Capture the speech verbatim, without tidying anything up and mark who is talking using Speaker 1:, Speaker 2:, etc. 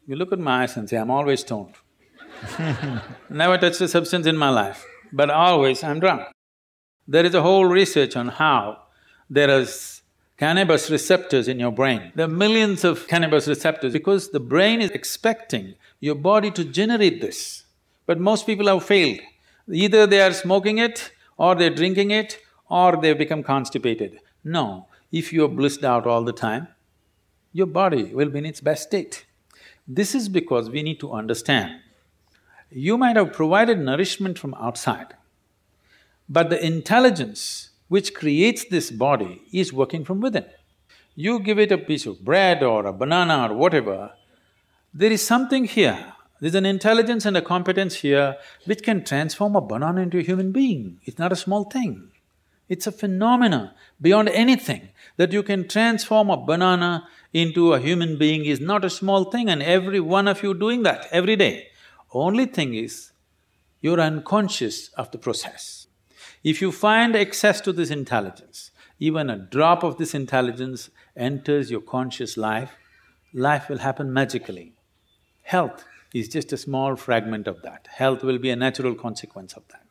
Speaker 1: You look at my eyes and say, I'm always stoned. Never touched a substance in my life, but always I'm drunk. There is a whole research on how there is cannabis receptors in your brain. There are millions of cannabis receptors because the brain is expecting your body to generate this. But most people have failed. Either they are smoking it, or they're drinking it, or they've become constipated. No, if you're blissed out all the time, your body will be in its best state. This is because we need to understand, you might have provided nourishment from outside, but the intelligence which creates this body is working from within. You give it a piece of bread or a banana or whatever, there is something here, there's an intelligence and a competence here which can transform a banana into a human being. It's not a small thing. It's a phenomena beyond anything. That you can transform a banana into a human being is not a small thing, and every one of you doing that every day. Only thing is, you're unconscious of the process. If you find access to this intelligence, even a drop of this intelligence enters your conscious life, life will happen magically. Health is just a small fragment of that. Health will be a natural consequence of that.